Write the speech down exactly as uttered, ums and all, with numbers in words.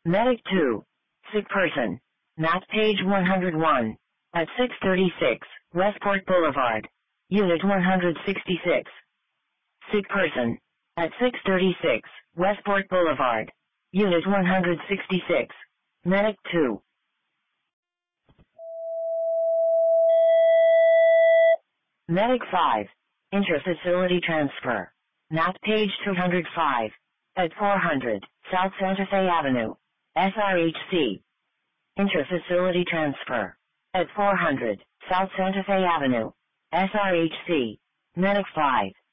Medic two. Sick person. Map page one hundred one. At six thirty-six, Westport Boulevard. Unit one hundred sixty-six. Sick person. At six thirty-six, Westport Boulevard. Unit one hundred sixty-six. Medic two. Medic five. Inter-facility transfer. Map page two hundred five. At four hundred, South Santa Fe Avenue. S R H C. Inter-facility transfer. At four hundred, South Santa Fe Avenue. S R H C. Medic five.